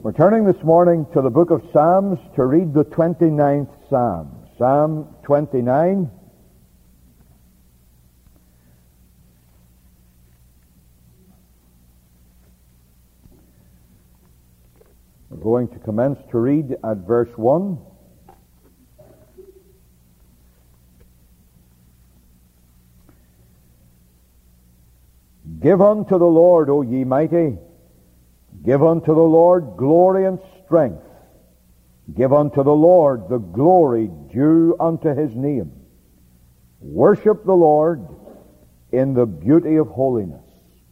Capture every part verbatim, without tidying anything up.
We're turning this morning to the book of Psalms to read the twenty-ninth Psalm. Psalm twenty-nine. We're going to commence to read at verse one. Give unto the Lord, O ye mighty, give unto the Lord glory and strength. Give unto the Lord the glory due unto his name. Worship the Lord in the beauty of holiness.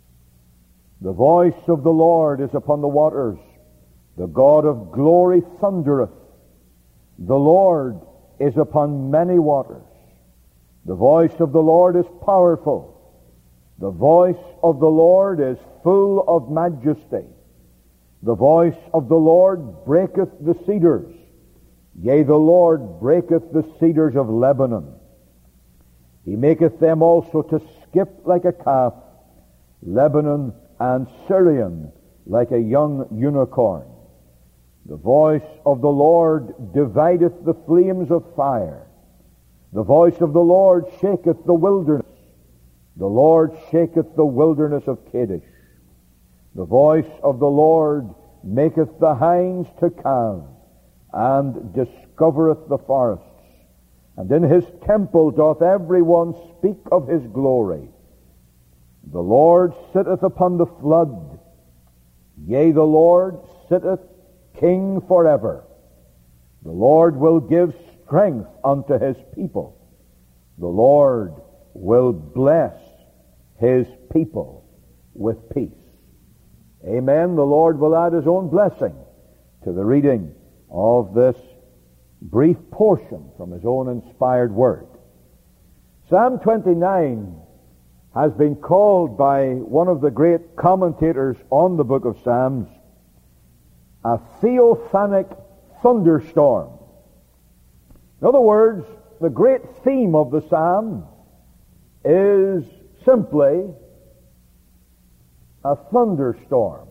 The voice of the Lord is upon the waters. The God of glory thundereth. The Lord is upon many waters. The voice of the Lord is powerful. The voice of the Lord is full of majesty. The voice of the Lord breaketh the cedars. Yea, the Lord breaketh the cedars of Lebanon. He maketh them also to skip like a calf, Lebanon and Syrian like a young unicorn. The voice of the Lord divideth the flames of fire. The voice of the Lord shaketh the wilderness. The Lord shaketh the wilderness of Kadesh. The voice of the Lord maketh the hinds to calve, and discovereth the forests. And in his temple doth every one speak of his glory. The Lord sitteth upon the flood. Yea, the Lord sitteth King forever. The Lord will give strength unto his people. The Lord will bless his people with peace. Amen. The Lord will add his own blessing to the reading of this brief portion from his own inspired word. Psalm twenty-nine has been called by one of the great commentators on the book of Psalms a theophanic thunderstorm. In other words, the great theme of the psalm is simply a thunderstorm.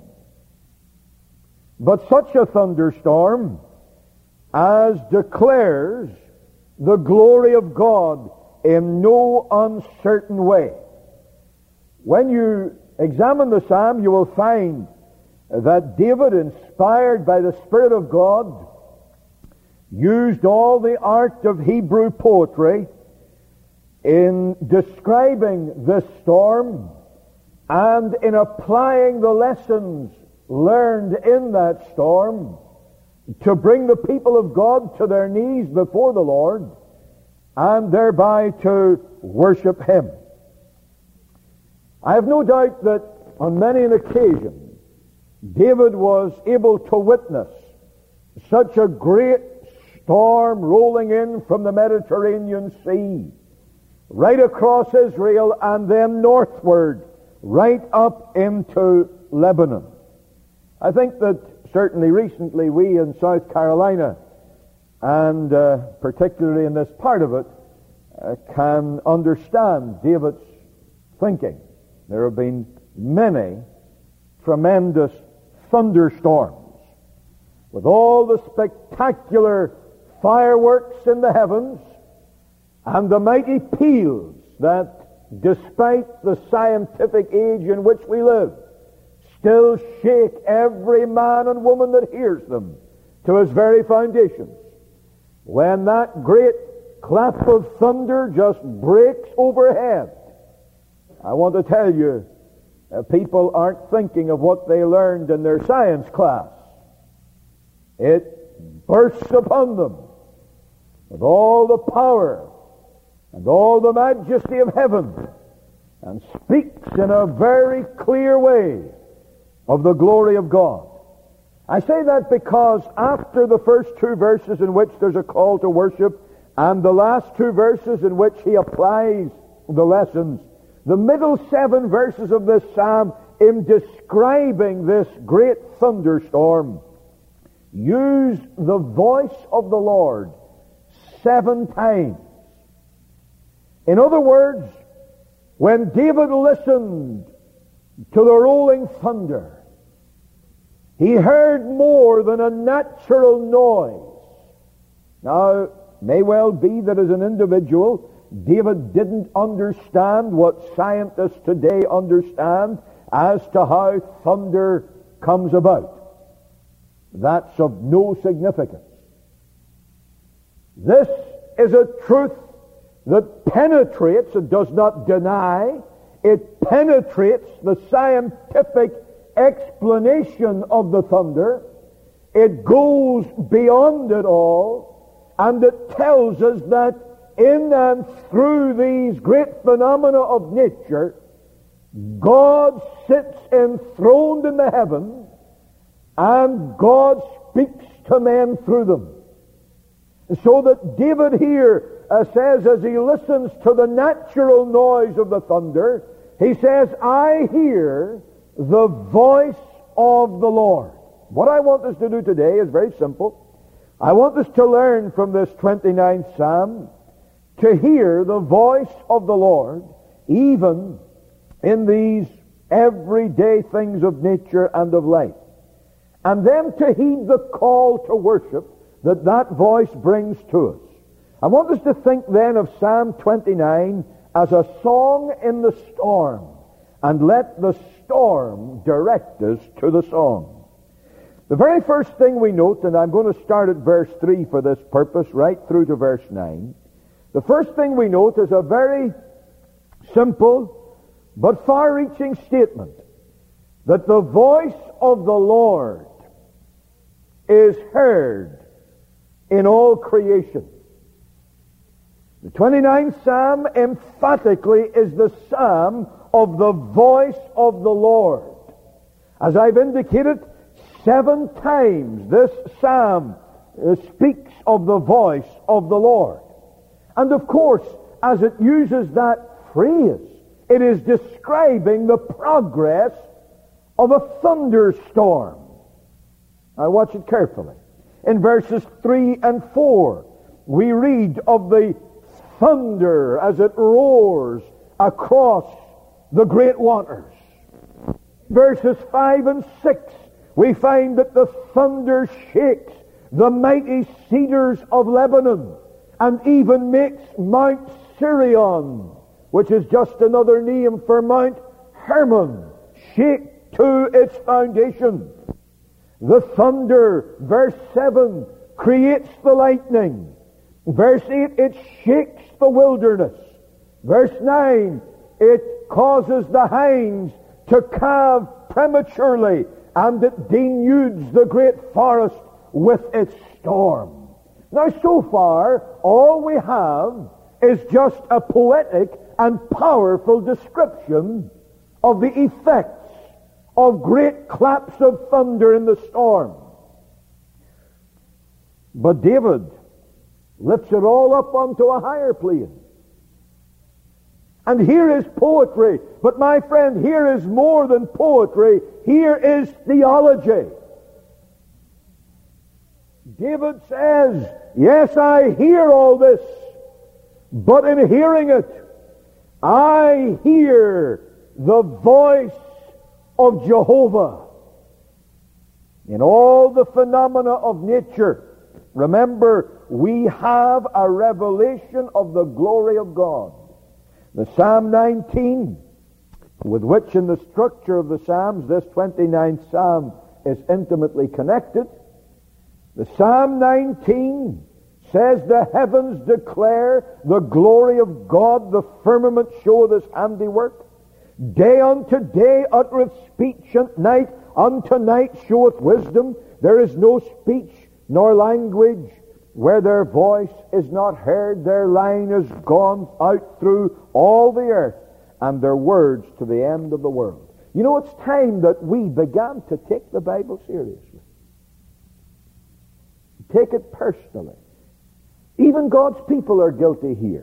But such a thunderstorm as declares the glory of God in no uncertain way. When you examine the psalm, you will find that David, inspired by the Spirit of God, used all the art of Hebrew poetry in describing this storm and in applying the lessons learned in that storm to bring the people of God to their knees before the Lord and thereby to worship him. I have no doubt that on many an occasion David was able to witness such a great storm rolling in from the Mediterranean Sea right across Israel and then northward right up into Lebanon. I think that certainly recently we in South Carolina, and uh, particularly in this part of it, uh, can understand David's thinking. There have been many tremendous thunderstorms with all the spectacular fireworks in the heavens and the mighty peals that, despite the scientific age in which we live, still shake every man and woman that hears them to his very foundations. When that great clap of thunder just breaks overhead, I want to tell you, uh, people aren't thinking of what they learned in their science class. It bursts upon them with all the power and all the majesty of heaven and speaks in a very clear way of the glory of God. I say that because after the first two verses in which there's a call to worship and the last two verses in which he applies the lessons, the middle seven verses of this psalm, in describing this great thunderstorm, use the voice of the Lord seven times. In other words, when David listened to the rolling thunder, He heard more than a natural noise. Now, may well be that as an individual, David didn't understand what scientists today understand as to how thunder comes about. That's of no significance. This is a truth that penetrates and does not deny. It penetrates the scientific explanation of the thunder. It goes beyond it all, and it tells us that in and through these great phenomena of nature, God sits enthroned in the heavens, and God speaks to men through them. So that David here uh, says, as he listens to the natural noise of the thunder, he says, I hear the voice of the Lord. What I want us to do today is very simple. I want us to learn from this twenty-ninth Psalm to hear the voice of the Lord, even in these everyday things of nature and of life. And then to heed the call to worship that that voice brings to us. I want us to think then of Psalm twenty-nine as a song in the storm, and let the storm direct us to the song. The very first thing we note, and I'm going to start at verse three for this purpose, right through to verse nine. The first thing we note is a very simple but far-reaching statement, that the voice of the Lord is heard in all creation. The twenty-ninth Psalm emphatically is the psalm of the voice of the Lord. As I've indicated, seven times this psalm uh, speaks of the voice of the Lord. And of course, as it uses that phrase, it is describing the progress of a thunderstorm. Now watch it carefully. In verses three and four, we read of the thunder as it roars across the great waters. Verses five and six, we find that the thunder shakes the mighty cedars of Lebanon and even makes Mount Sirion, which is just another name for Mount Hermon, shake to its foundation. The thunder, verse seven, creates the lightning. Verse eight, it shakes the wilderness. Verse nine, it causes the hinds to calve prematurely, and it denudes the great forest with its storm. Now, so far, all we have is just a poetic and powerful description of the effects of great claps of thunder in the storm. But David lifts it all up onto a higher plane. And here is poetry. But my friend, here is more than poetry. Here is theology. David says, yes, I hear all this, but in hearing it, I hear the voice of Jehovah. In all the phenomena of nature, remember, we have a revelation of the glory of God. The Psalm nineteen, with which in the structure of the Psalms, this twenty-ninth Psalm is intimately connected. The Psalm nineteen says, the heavens declare the glory of God, the firmament showeth his handiwork. Day unto day uttereth speech, and night unto night showeth wisdom. There is no speech nor language where their voice is not heard. Their line is gone out through all the earth, and their words to the end of the world. You know, it's time that we began to take the Bible seriously. Take it personally. Even God's people are guilty here.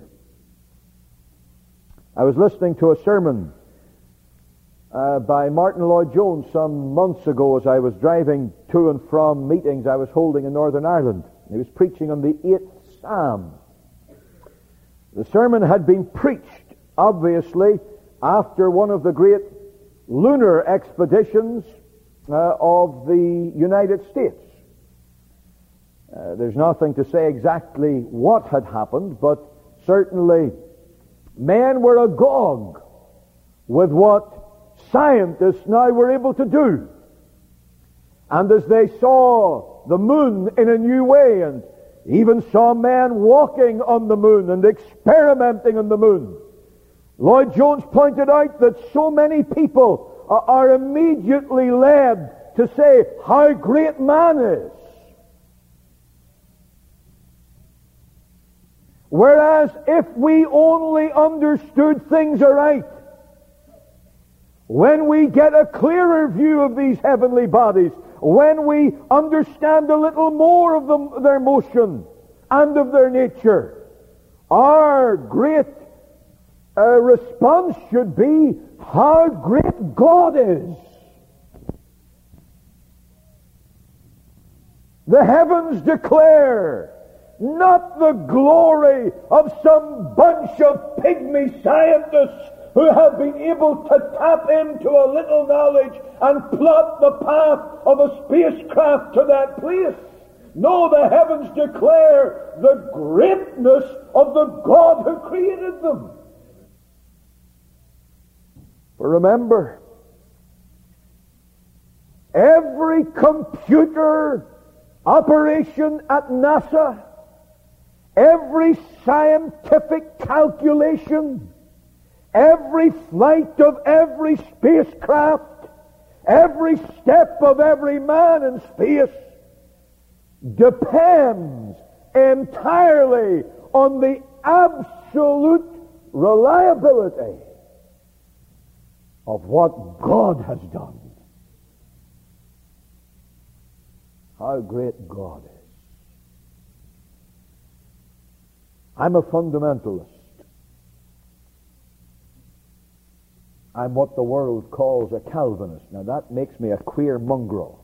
I was listening to a sermon uh, by Martin Lloyd-Jones some months ago as I was driving to and from meetings I was holding in Northern Ireland. He was preaching on the eighth Psalm. The sermon had been preached, obviously, after one of the great lunar expeditions uh, of the United States. Uh, there's nothing to say exactly what had happened, but certainly men were agog with what scientists now were able to do. And as they saw the moon in a new way, and even saw men walking on the moon and experimenting on the moon, Lloyd Jones pointed out that so many people are immediately led to say how great man is. Whereas if we only understood things aright, when we get a clearer view of these heavenly bodies, when we understand a little more of them, their motion and of their nature, our great uh, response should be how great God is. The heavens declare not the glory of some bunch of pygmy scientists who have been able to tap into a little knowledge and plot the path of a spacecraft to that place. No, the heavens declare the greatness of the God who created them. For remember, every computer operation at NASA, every scientific calculation, every flight of every spacecraft, every step of every man in space depends entirely on the absolute reliability of what God has done. How great God is. I'm a fundamentalist. I'm what the world calls a Calvinist. Now that makes me a queer mongrel.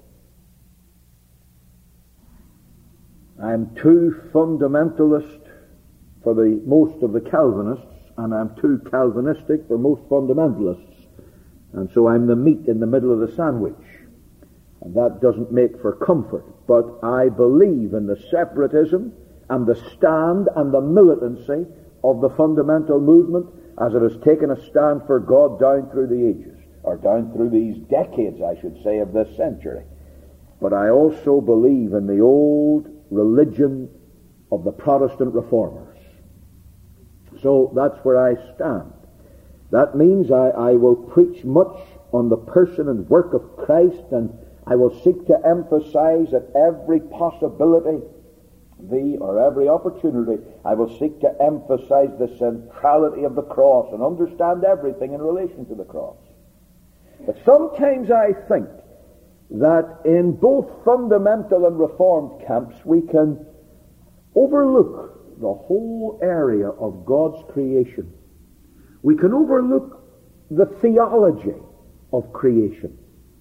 I'm too fundamentalist for the most of the Calvinists, and I'm too Calvinistic for most fundamentalists. And so I'm the meat in the middle of the sandwich. And that doesn't make for comfort. But I believe in the separatism and the stand and the militancy of the fundamental movement as it has taken a stand for God down through the ages, or down through these decades, I should say, of this century. But I also believe in the old religion of the Protestant reformers. So that's where I stand. That means I, I will preach much on the person and work of Christ, and I will seek to emphasize at every possibility, the or every opportunity, I will seek to emphasize the centrality of the cross and understand everything in relation to the cross. But sometimes I think that in both fundamental and reformed camps we can overlook the whole area of God's creation. We can overlook the theology of creation.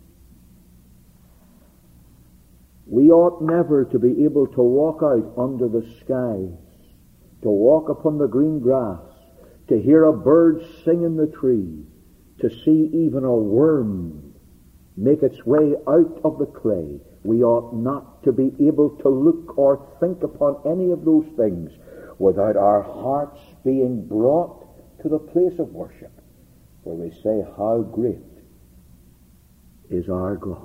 We ought never to be able to walk out under the skies, to walk upon the green grass, to hear a bird sing in the tree, to see even a worm make its way out of the clay. We ought not to be able to look or think upon any of those things without our hearts being brought to the place of worship, where we say, how great is our God.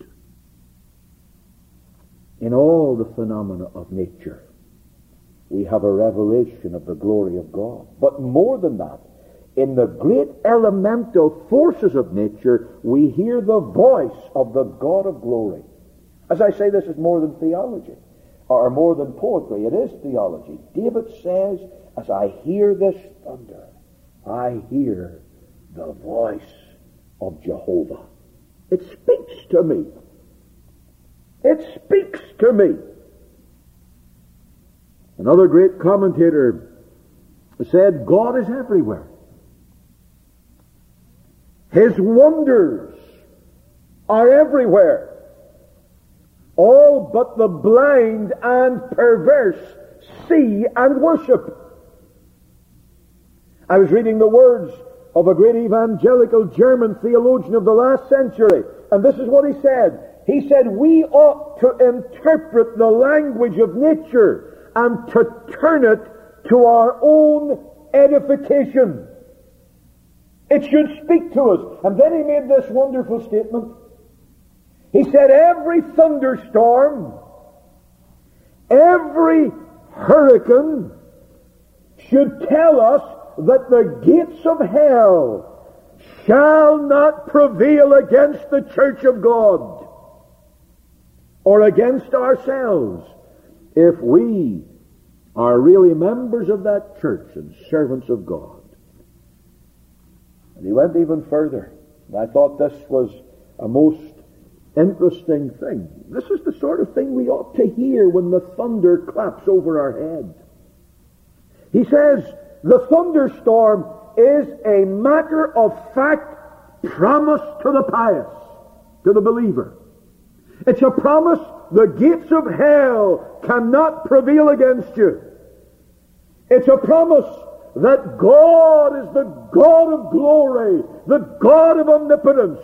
In all the phenomena of nature, we have a revelation of the glory of God. But more than that, in the great elemental forces of nature, we hear the voice of the God of glory. As I say, this is more than theology, or more than poetry. It is theology. David says, as I hear this thunder, I hear the voice of Jehovah. It speaks to me. It speaks to me. Another great commentator said, God is everywhere. His wonders are everywhere. All but the blind and perverse see and worship. I was reading the words of a great evangelical German theologian of the last century. And this is what he said. He said, we ought to interpret the language of nature and to turn it to our own edification. It should speak to us. And then he made this wonderful statement. He said, every thunderstorm, every hurricane should tell us that the gates of hell shall not prevail against the church of God or against ourselves if we are really members of that church and servants of God. And he went even further. And I thought this was a most interesting thing. This is the sort of thing we ought to hear when the thunder claps over our head. He says, the thunderstorm is a matter of fact promised to the pious, to the believer. It's a promise the gates of hell cannot prevail against you. It's a promise that God is the God of glory, the God of omnipotence.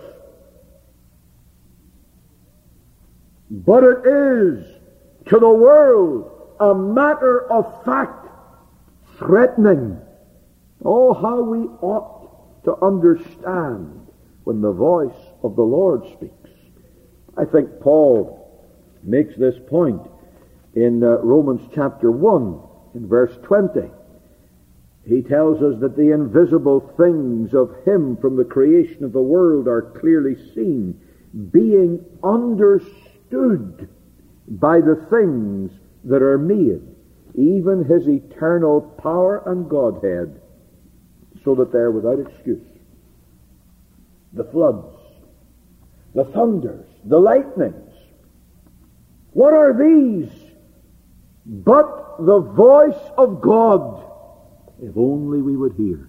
But it is to the world a matter of fact threatening. Oh, how we ought to understand when the voice of the Lord speaks. I think Paul makes this point in uh, Romans chapter one, in verse twenty. He tells us that the invisible things of Him from the creation of the world are clearly seen, being understood by the things that are made, even His eternal power and Godhead, so that they're without excuse. The floods, the thunders, the lightnings, what are these but the voice of God? If only we would hear.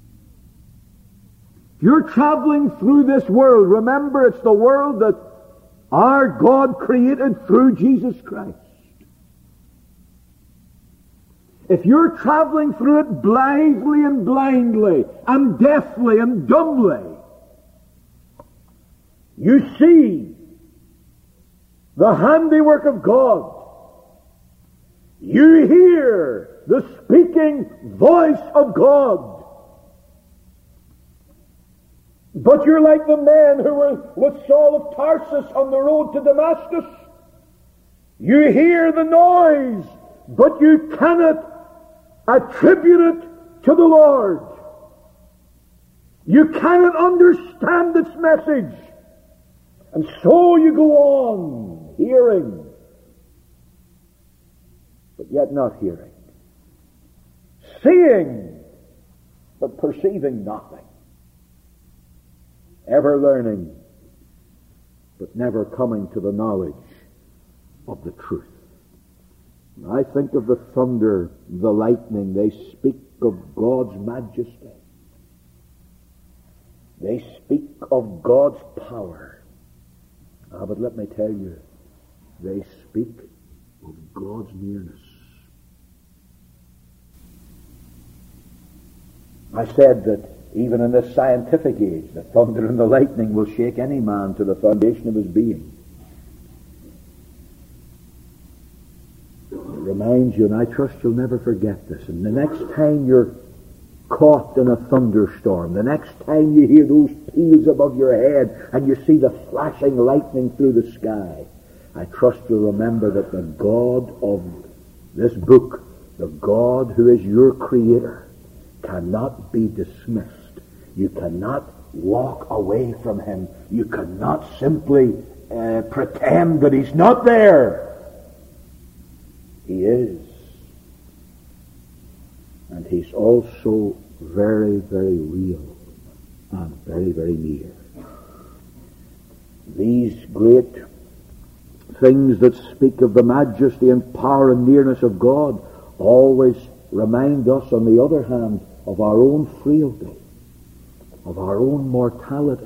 If you're traveling through this world, remember it's the world that our God created through Jesus Christ. If you're traveling through it blithely and blindly and deafly and dumbly, you see the handiwork of God. You hear the speaking voice of God. But you're like the men who were with Saul of Tarsus on the road to Damascus. You hear the noise, but you cannot attribute it to the Lord. You cannot understand its message. And so you go on hearing, but yet not hearing. Seeing, but perceiving nothing. Ever learning, but never coming to the knowledge of the truth. When I think of the thunder, the lightning, they speak of God's majesty. They speak of God's power. Ah, but let me tell you, they speak of God's nearness. I said that even in this scientific age, the thunder and the lightning will shake any man to the foundation of his being. It reminds you, and I trust you'll never forget this, and the next time you're caught in a thunderstorm, the next time you hear those peals above your head and you see the flashing lightning through the sky, I trust you'll remember that the God of this book, the God who is your Creator, cannot be dismissed. You cannot walk away from Him. You cannot simply uh, pretend that He's not there. He is. And He's also very, very real and very, very near. These great things that speak of the majesty and power and nearness of God always remind us, on the other hand, of our own frailty, of our own mortality.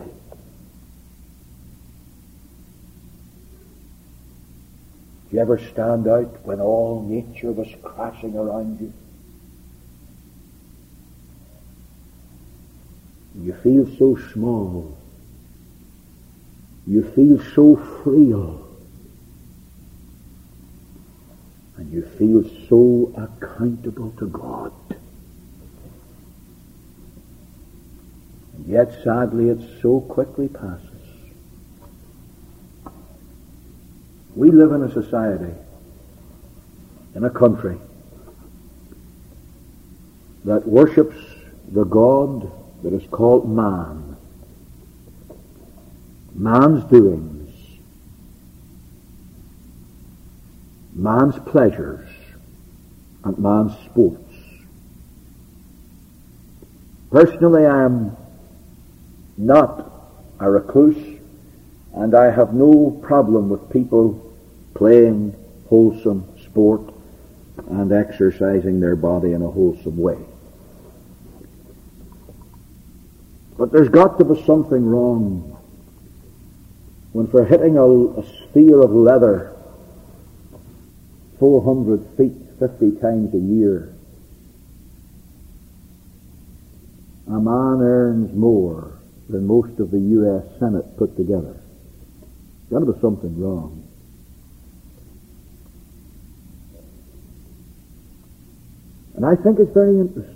Do you ever stand out when all nature was crashing around you? You feel so small. You feel so frail. And you feel so accountable to God. And yet, sadly, it so quickly passes. We live in a society, in a country, that worships the God that is called man. Man's doings, man's pleasures, and man's sports. Personally, I am not a recluse, and I have no problem with people playing wholesome sport and exercising their body in a wholesome way. But there's got to be something wrong when for hitting a, a sphere of leather four hundred feet fifty times a year, a man earns more than most of the U S Senate put together. There's got to be something wrong. And I think it's very interesting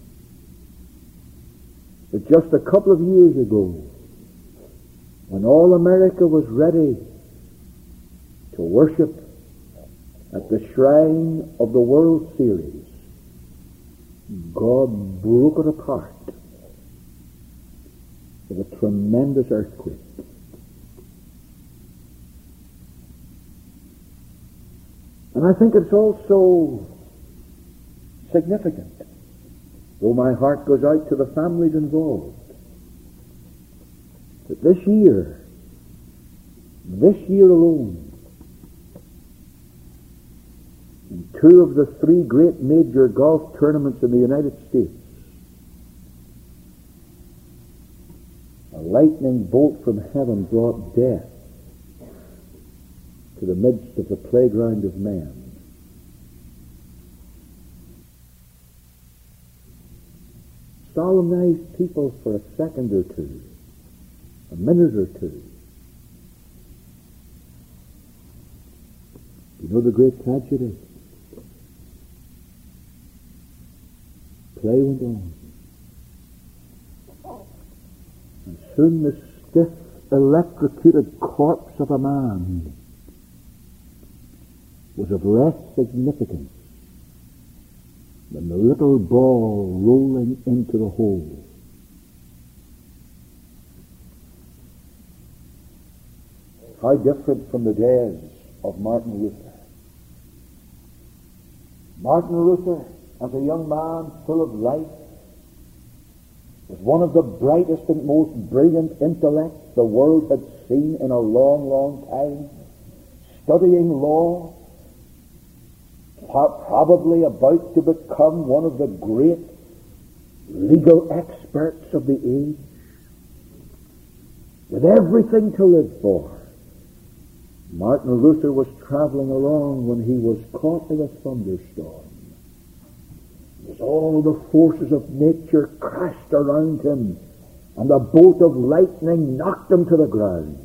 that just a couple of years ago, when all America was ready to worship at the shrine of the World Series, God broke it apart with a tremendous earthquake. And I think it's also significant, though my heart goes out to the families involved, that this year, this year alone, in two of the three great major golf tournaments in the United States, a lightning bolt from heaven brought death to the midst of the playground of men. Solemnized people for a second or two, a minute or two. You know the great tragedy? Play went on. And soon the stiff, electrocuted corpse of a man was of less significance than the little ball rolling into the hole. How different from the days of Martin Luther. Martin Luther, as a young man full of life, was one of the brightest and most brilliant intellects the world had seen in a long, long time, studying law, probably about to become one of the great legal experts of the age, with everything to live for. Martin Luther was traveling along when he was caught in a thunderstorm. As all the forces of nature crashed around him, and a bolt of lightning knocked him to the ground.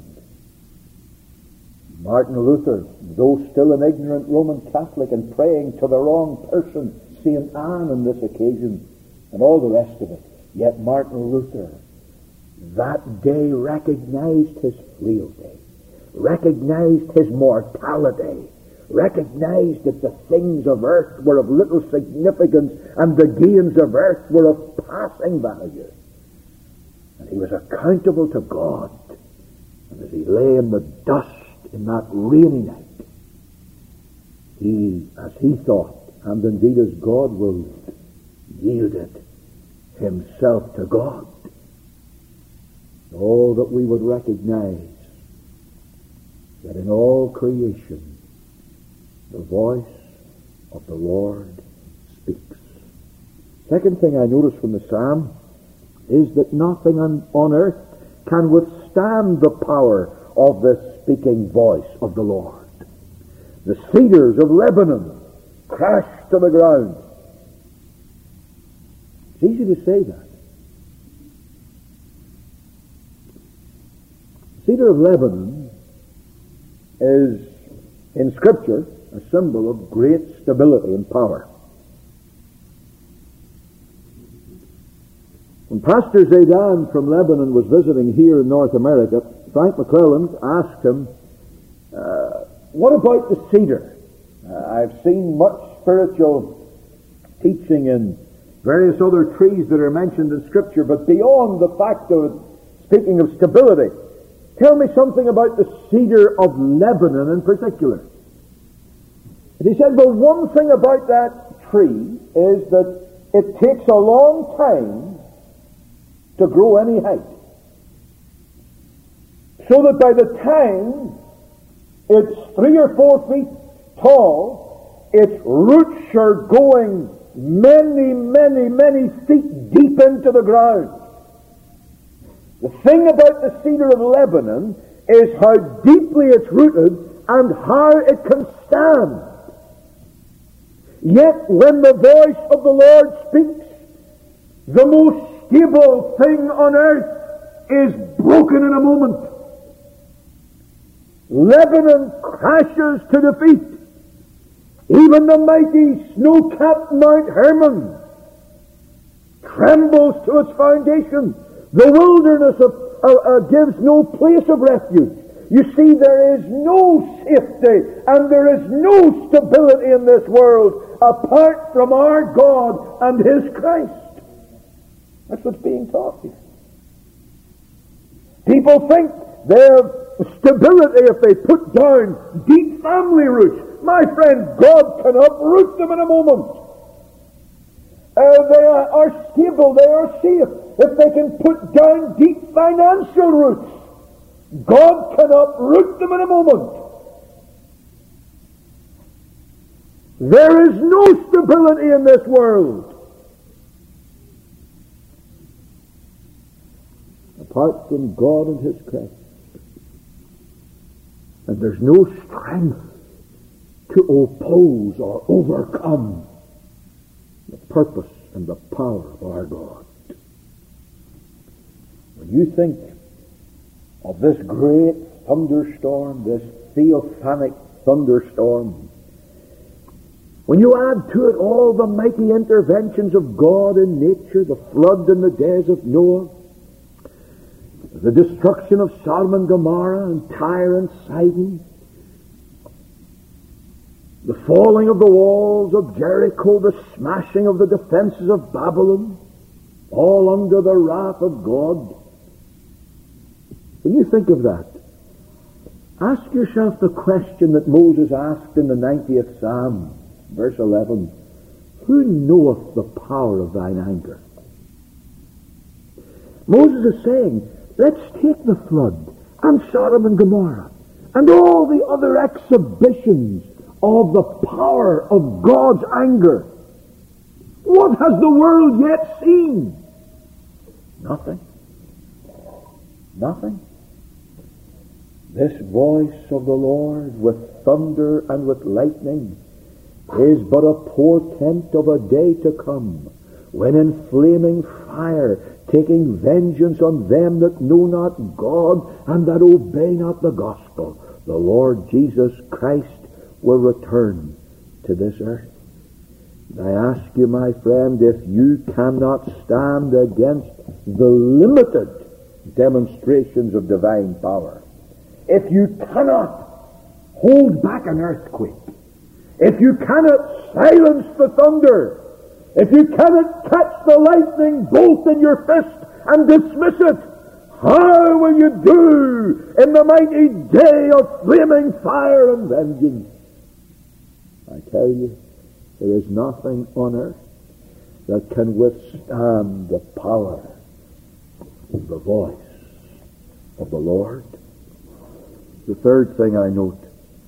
Martin Luther, though still an ignorant Roman Catholic and praying to the wrong person, Saint Anne on this occasion, and all the rest of it, yet Martin Luther that day recognized his frailty, recognized his mortality, recognized that the things of earth were of little significance and the gains of earth were of passing value. And he was accountable to God. And as he lay in the dust in that rainy night, he, as he thought, and indeed as God willed, yielded himself to God. Oh, that we would recognize that in all creation the voice of the Lord speaks. Second thing I notice from the psalm is that nothing on, on earth can withstand the power of the speaking voice of the Lord. The cedars of Lebanon crashed to the ground. It's easy to say that. cedar of Lebanon is, in Scripture, a symbol of great stability and power. When Pastor Zaidan from Lebanon was visiting here in North America, Frank McClelland asked him, uh, what about the cedar? Uh, I've seen much spiritual teaching in various other trees that are mentioned in Scripture, but beyond the fact of speaking of stability, tell me something about the cedar of Lebanon in particular. And he said, well, one thing about that tree is that it takes a long time to grow any height. So that by the time it's three or four feet tall, its roots are going many, many, many feet deep into the ground. The thing about the cedar of Lebanon is how deeply it's rooted and how it can stand. Yet when the voice of the Lord speaks, the most stable thing on earth is broken in a moment. Lebanon crashes to defeat. Even the mighty snow-capped Mount Hermon trembles to its foundation. The wilderness of, uh, uh, gives no place of refuge. You see, there is no safety and there is no stability in this world apart from our God and His Christ. That's what's being taught here. People think they have stability if they put down deep family roots. My friend, God can uproot them in a moment. Uh, they are, are stable, they are safe. If they can put down deep financial roots, God can uproot them in a moment. There is no stability in this world apart from God and His Christ. And there's no strength to oppose or overcome the purpose and the power of our God. When you think of this great thunderstorm, this theophanic thunderstorm, when you add to it all the mighty interventions of God in nature, the flood in the days of Noah, the destruction of Sodom and Gomorrah and Tyre and Sidon, the falling of the walls of Jericho, the smashing of the defenses of Babylon, all under the wrath of God. When you think of that, ask yourself the question that Moses asked in the ninetieth Psalm, verse eleven. Who knoweth the power of thine anger? Moses is saying, let's take the flood and Sodom and Gomorrah and all the other exhibitions of the power of God's anger. What has the world yet seen? Nothing. Nothing. This voice of the Lord with thunder and with lightning is but a portent of a day to come, when in flaming fire, taking vengeance on them that know not God and that obey not the gospel, the Lord Jesus Christ will return to this earth. And I ask you, my friend, if you cannot stand against the limited demonstrations of divine power, if you cannot hold back an earthquake, if you cannot silence the thunder, if you cannot catch the lightning bolt in your fist and dismiss it, how will you do in the mighty day of flaming fire and vengeance? I tell you, there is nothing on earth that can withstand the power of the voice of the Lord. The third thing I note,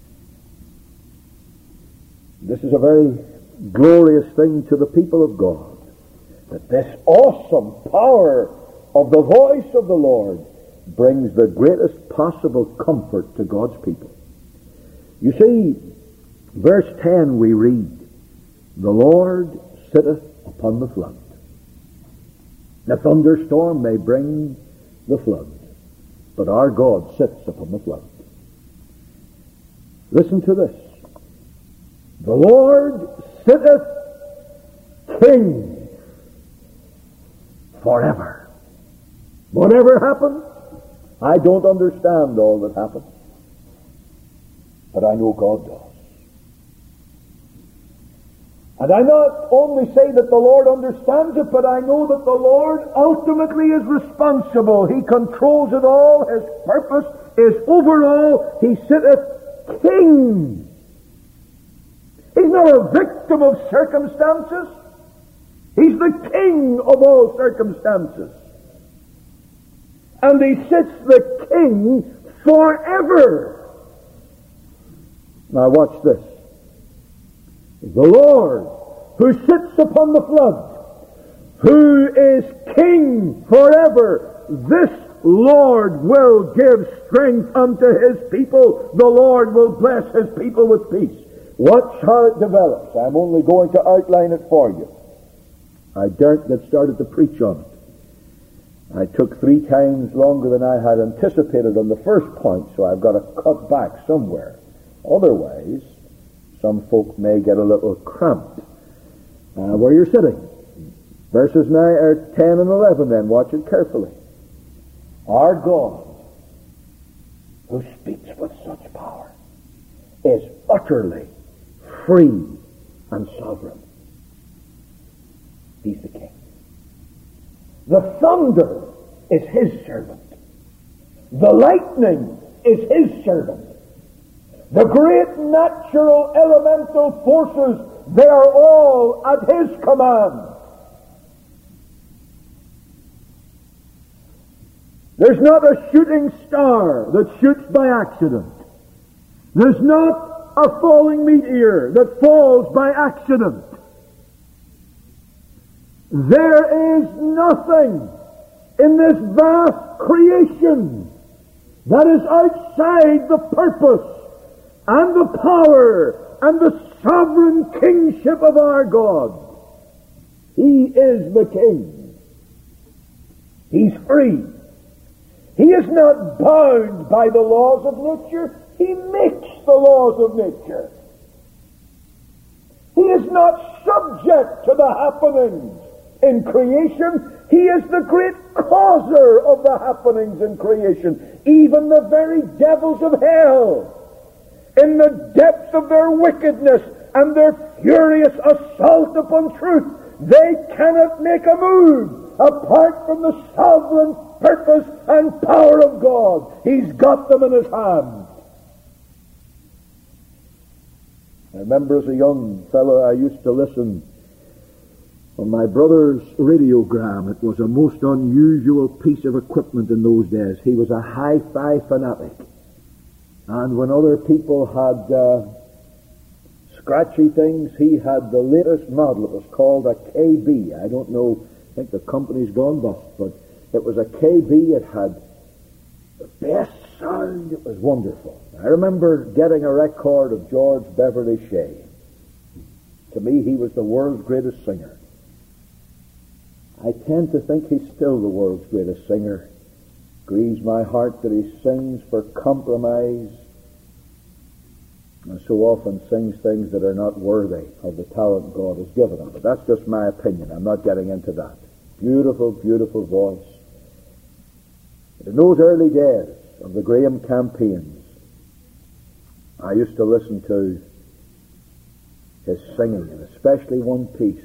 this is a very glorious thing to the people of God, that this awesome power of the voice of the Lord brings the greatest possible comfort to God's people. You see, verse ten we read, the Lord sitteth upon the flood. The thunderstorm may bring the flood. but our God sits upon the flood. Listen to this. The Lord sitteth King forever. Whatever happens, I don't understand all that happens, but I know God does. And I not only say that the Lord understands it, but I know that the Lord ultimately is responsible. He controls it all. His purpose is over all. He sitteth King. He's not a victim of circumstances. He's the King of all circumstances. And He sits the King forever. Now watch this. The Lord, who sits upon the flood, who is King forever, this Lord will give strength unto His people. The Lord will bless His people with peace. Watch how it develops. I'm only going to outline it for you. I daren't get started to preach on it. I took three times longer than I had anticipated on the first point, so I've got to cut back somewhere. Otherwise, some folk may get a little cramped. Uh, where you're sitting. Verses nine, or ten and eleven then, watch it carefully. Our God, who speaks with such power, is utterly free and sovereign. He's the King. The thunder is His servant. The lightning is His servant. The great natural elemental forces, they are all at His command. There's not a shooting star that shoots by accident. There's not a falling meteor that falls by accident. There is nothing in this vast creation that is outside the purpose and the power and the sovereign kingship of our God. He is the King. He's free. He is not bound by the laws of nature. He makes the laws of nature. He is not subject to the happenings in creation. He is the great causer of the happenings in creation. Even the very devils of hell, in the depths of their wickedness and their furious assault upon truth, they cannot make a move apart from the sovereign purpose and power of God. He's got them in His hand. I remember as a young fellow I used to listen on my brother's radiogram. It was a most unusual piece of equipment in those days. He was a hi-fi fanatic. And when other people had uh, scratchy things, he had the latest model. It was called a K B. I don't know, I think the company's gone bust, but it was a K B. It had the best sound. It was wonderful. I remember getting a record of George Beverly Shea. To me, he was the world's greatest singer. I tend to think he's still the world's greatest singer. Grieves my heart that he sings for compromise and so often sings things that are not worthy of the talent God has given him. But that's just my opinion. I'm not getting into that. Beautiful, beautiful voice. But in those early days of the Graham campaigns, I used to listen to his singing, and especially one piece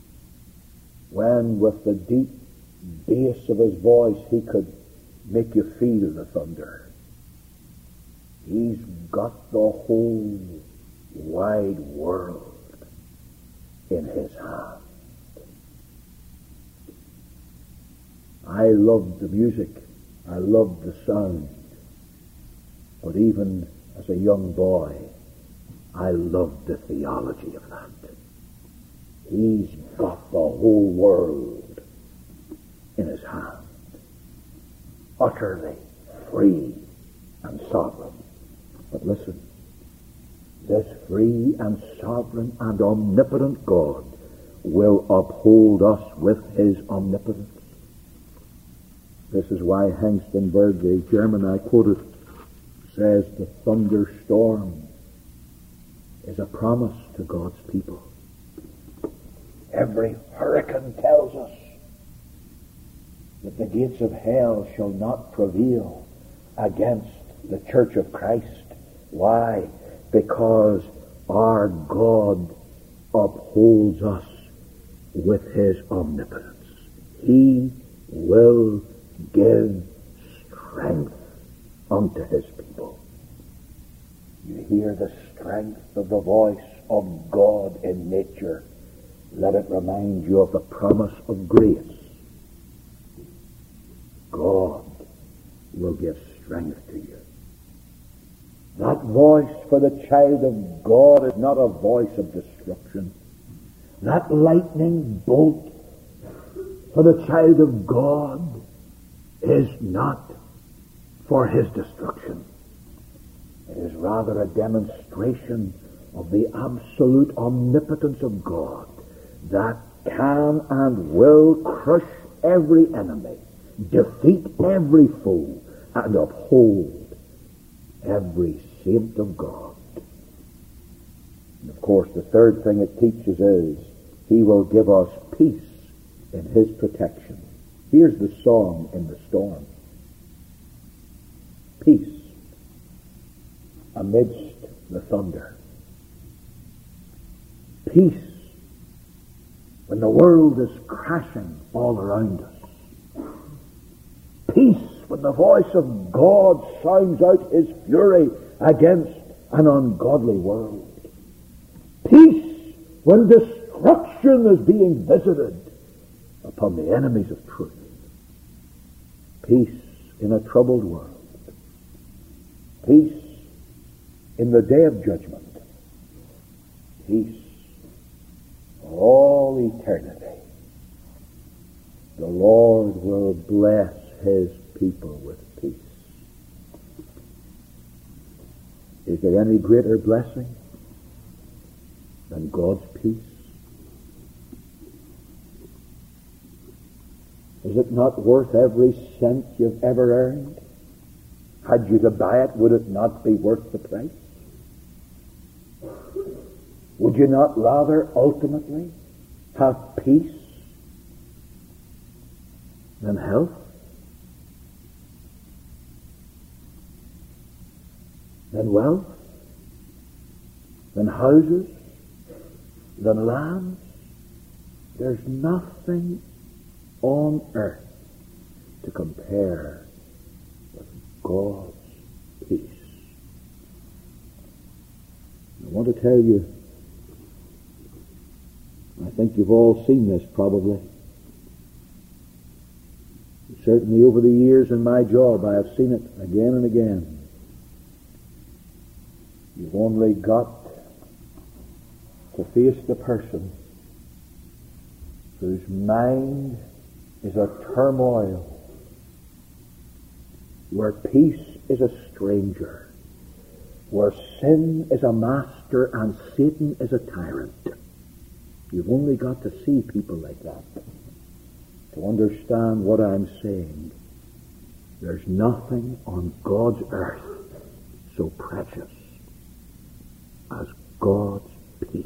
when with the deep bass of his voice he could make you feel the thunder. He's got the whole wide world in His hand. I loved the music. I loved the sound. But even as a young boy, I loved the theology of that. He's got the whole world in His hand. Utterly free and sovereign. But listen, this free and sovereign and omnipotent God will uphold us with His omnipotence. This is why Hengstenberg, the German I quoted, says the thunderstorm is a promise to God's people. Every hurricane tells us that the gates of hell shall not prevail against the Church of Christ. Why? Because our God upholds us with His omnipotence. He will give strength unto His people. You hear the strength of the voice of God in nature. Let it remind you of the promise of grace. God will give strength to you. That voice for the child of God is not a voice of destruction. That lightning bolt for the child of God is not for his destruction. It is rather a demonstration of the absolute omnipotence of God that can and will crush every enemy, defeat every foe, and uphold every saint of God. And of course, the third thing it teaches is He will give us peace in His protection. Here's the song in the storm. Peace amidst the thunder. Peace when the world is crashing all around us. Peace when the voice of God sounds out His fury against an ungodly world. Peace when destruction is being visited upon the enemies of truth. Peace in a troubled world. Peace in the day of judgment. Peace for all eternity. The Lord will bless His people with peace. Is there any greater blessing than God's peace? Is it not worth every cent you've ever earned? Had you to buy it, would it not be worth the price? Would you not rather ultimately have peace than health? Than wealth? Than houses? Than lands? There's nothing on earth to compare with God's peace. I want to tell you, I think you've all seen this probably. Certainly over the years in my job I have seen it again and again. You've only got to face the person whose mind is a turmoil, where peace is a stranger, where sin is a master and Satan is a tyrant. You've only got to see people like that to understand what I'm saying. There's nothing on God's earth so precious as God's peace.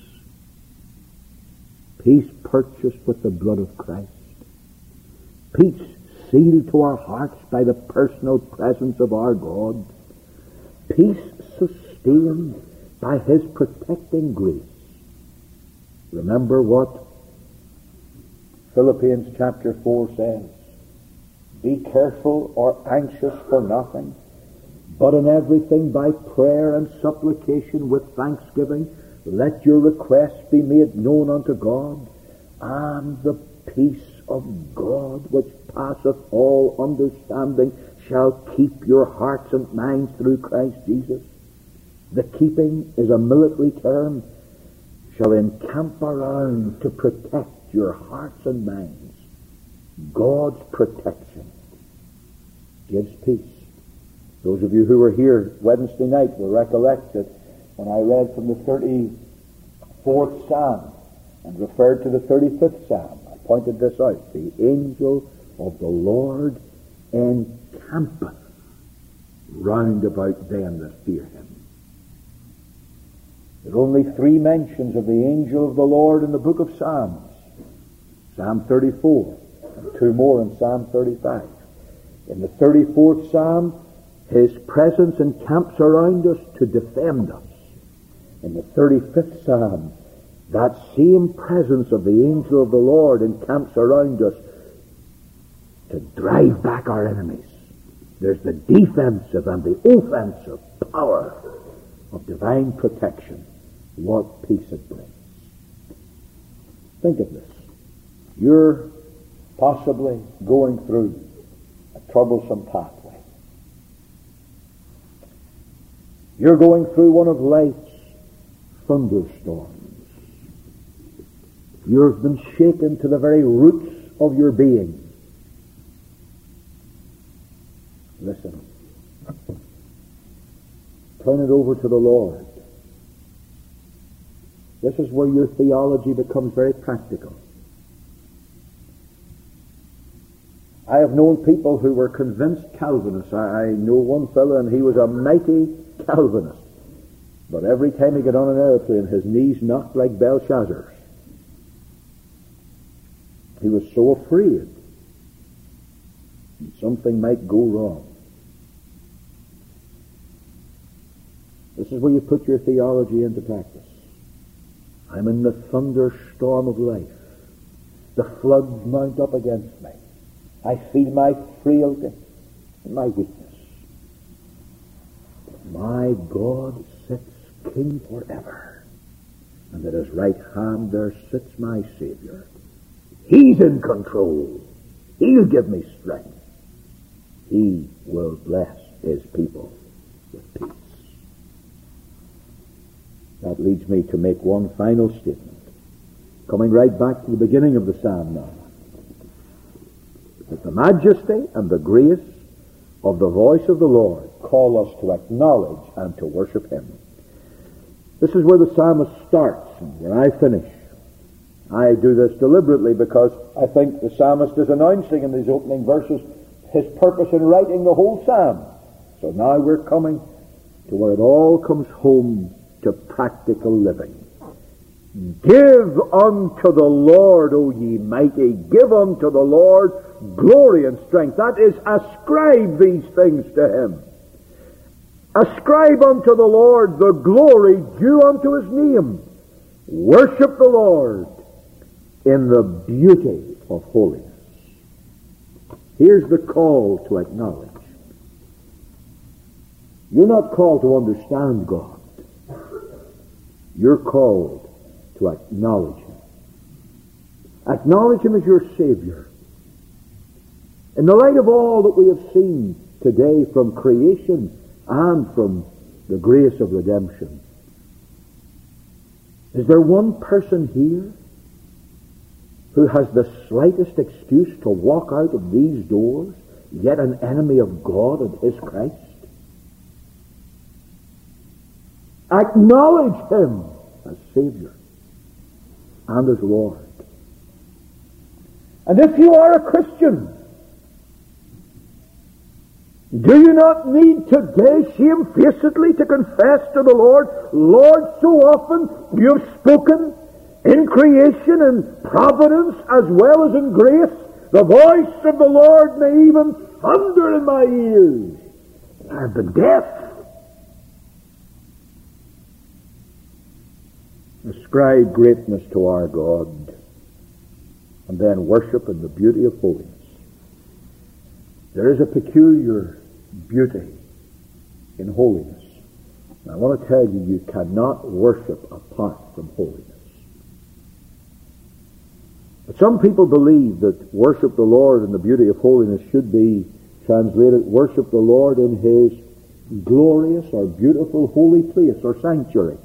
Peace purchased with the blood of Christ. Peace sealed to our hearts by the personal presence of our God. Peace sustained by His protecting grace. Remember what Philippians chapter four says. Be careful or anxious for nothing, but in everything by prayer and supplication with thanksgiving, let your requests be made known unto God, and the peace of God, which passeth all understanding, shall keep your hearts and minds through Christ Jesus. The keeping is a military term. Shall encamp around to protect your hearts and minds. God's protection gives peace. Those of you who were here Wednesday night will recollect that when I read from the thirty-fourth Psalm and referred to the thirty-fifth Psalm, I pointed this out. The angel of the Lord encampeth round about them that fear him. There are only three mentions of the angel of the Lord in the book of Psalms. Psalm thirty-four, and two more in Psalm thirty-five. In the thirty-fourth Psalm, his presence encamps around us to defend us. In the thirty-fifth Psalm, that same presence of the angel of the Lord encamps around us to drive back our enemies. There's the defensive and the offensive power of divine protection. What peace it brings. Think of this. You're possibly going through a troublesome pathway. You're going through one of life's thunderstorms. You've been shaken to the very roots of your being. Listen. Turn it over to the Lord. This is where your theology becomes very practical. I have known people who were convinced Calvinists. I, I know one fellow, and he was a mighty Calvinist. But every time he got on an airplane, his knees knocked like Belshazzar's. He was so afraid something might go wrong. This is where you put your theology into practice. I'm in the thunderstorm of life. The floods mount up against me. I feel my frailty and my weakness. But my God sits king forever. And at his right hand there sits my Savior. He's in control. He'll give me strength. He will bless his people with peace. That leads me to make one final statement. Coming right back to the beginning of the psalm now. That the majesty and the grace of the voice of the Lord call us to acknowledge and to worship him. This is where the psalmist starts and where I finish. I do this deliberately because I think the psalmist is announcing in these opening verses his purpose in writing the whole psalm. So now we're coming to where it all comes home to practical living. Give unto the Lord, O ye mighty, give unto the Lord glory and strength. That is, ascribe these things to him. Ascribe unto the Lord the glory due unto his name. Worship the Lord in the beauty of holiness. Here's the call to acknowledge. You're not called to understand God. You're called to acknowledge him. Acknowledge him as your Savior. In the light of all that we have seen today from creation and from the grace of redemption, is there one person here who has the slightest excuse to walk out of these doors, yet an enemy of God and his Christ? Acknowledge him as Savior and as Lord. And if you are a Christian, do you not need today shamefacedly to confess to the Lord, Lord, so often you have spoken in creation and providence as well as in grace. The voice of the Lord may even thunder in my ears. I've been deaf. Ascribe greatness to our God, and then worship in the beauty of holiness. There is a peculiar beauty in holiness. And I want to tell you, you cannot worship apart from holiness. But some people believe that worship the Lord in the beauty of holiness should be translated, worship the Lord in his glorious or beautiful holy place or sanctuary.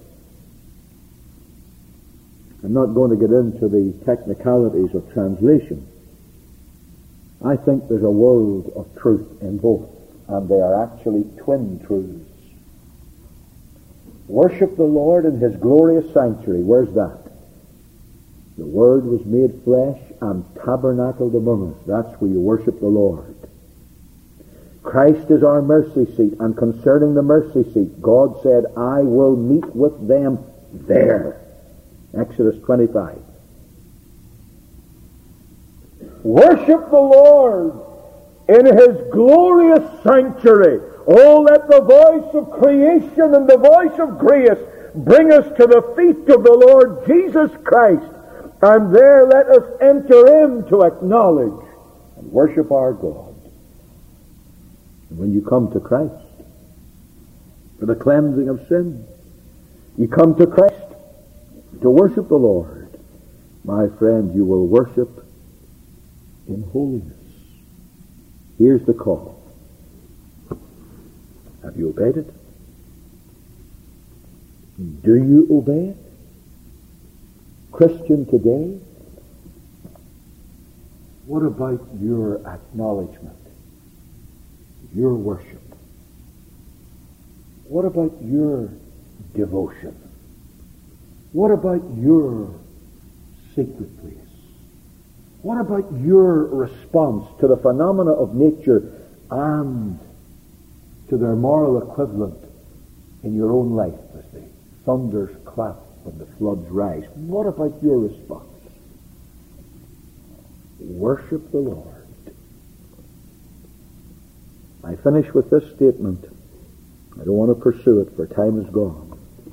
I'm not going to get into the technicalities of translation. I think there's a world of truth in both, and they are actually twin truths. Worship the Lord in his glorious sanctuary. Where's that? The Word was made flesh and tabernacled among us. That's where you worship the Lord. Christ is our mercy seat, and concerning the mercy seat, God said, I will meet with them there. Exodus twenty-five. Worship the Lord in His glorious sanctuary. Oh, let the voice of creation and the voice of grace bring us to the feet of the Lord Jesus Christ, and there let us enter in to acknowledge and worship our God. And when you come to Christ for the cleansing of sin, you come to Christ to worship the Lord, my friend, you will worship in holiness. Here's the call. Have you obeyed it? Do you obey it? Christian today, what about your acknowledgement, your worship? What about your devotion? What about your secret place? What about your response to the phenomena of nature and to their moral equivalent in your own life as the thunders clap and the floods rise? What about your response? Worship the Lord. I finish with this statement. I don't want to pursue it, for time is gone.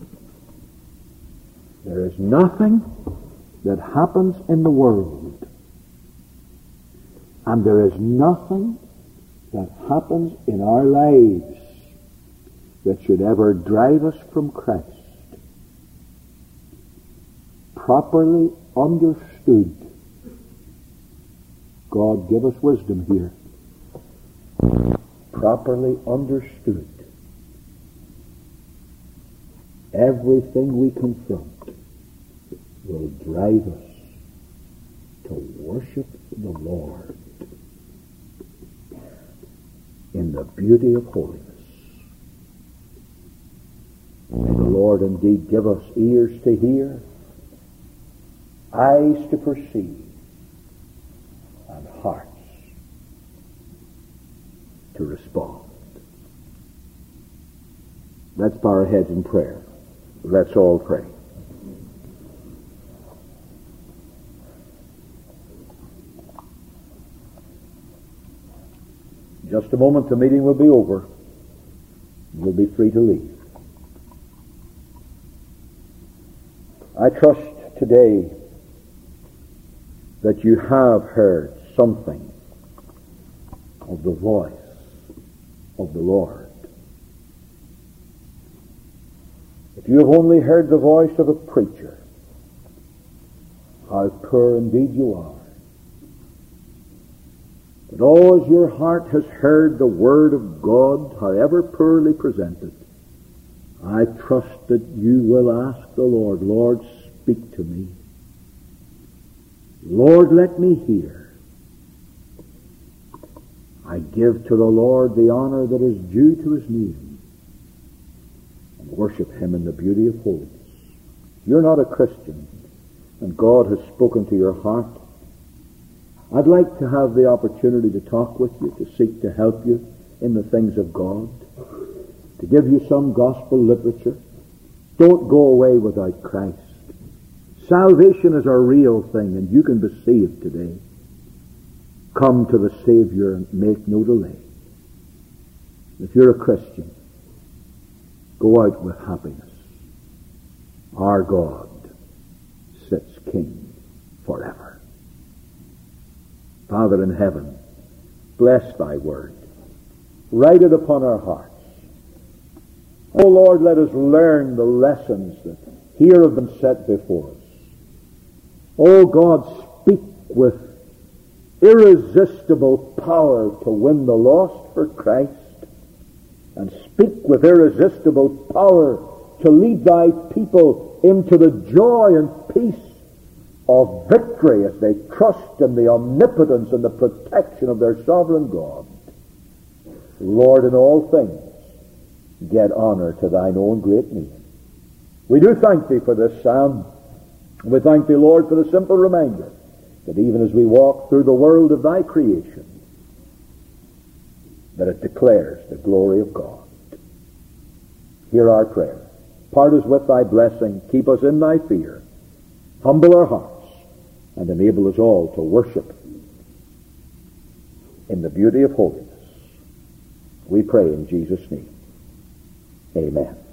There is nothing that happens in the world, and there is nothing that happens in our lives that should ever drive us from Christ. Properly understood, God give us wisdom here. Properly understood, everything we confront will drive us to worship the Lord in the beauty of holiness. May the Lord indeed give us ears to hear, eyes to perceive, and hearts to respond. Let's bow our heads in prayer. Let's all pray. Just a moment, the meeting will be over. We'll be free to leave. I trust today that you have heard something of the voice of the Lord. If you have only heard the voice of a preacher, how poor indeed you are. But oh, as your heart has heard the Word of God, however poorly presented, I trust that you will ask the Lord, Lord, speak to me. Lord, let me hear. I give to the Lord the honor that is due to His name, and worship Him in the beauty of holiness. You're not a Christian, and God has spoken to your heart. I'd like to have the opportunity to talk with you, to seek to help you in the things of God, to give you some gospel literature. Don't go away without Christ. Salvation is a real thing, and you can be saved today. Come to the Savior and make no delay. If you're a Christian, go out with happiness. Our God sits King forever. Father in heaven, bless Thy Word. Write it upon our hearts. Oh Lord, let us learn the lessons that here have been set before us. Oh God, speak with irresistible power to win the lost for Christ, and speak with irresistible power to lead Thy people into the joy and peace of victory as they trust in the omnipotence and the protection of their sovereign God. Lord, in all things, get honor to Thine own great name. We do thank Thee for this psalm. We thank Thee, Lord, for the simple reminder that even as we walk through the world of Thy creation, that it declares the glory of God. Hear our prayer. Part us with thy blessing. Keep us in thy fear. Humble our hearts and enable us all to worship in the beauty of holiness. We pray in Jesus' name. Amen.